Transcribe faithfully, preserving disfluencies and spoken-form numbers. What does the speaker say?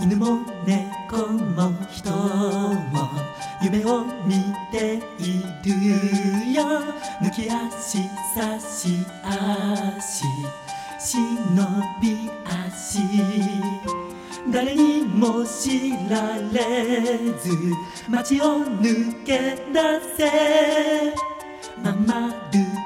犬も猫も人も夢を見ているよ。抜き足差し足忍び足、誰にも知られず街を抜け出せ。まんまる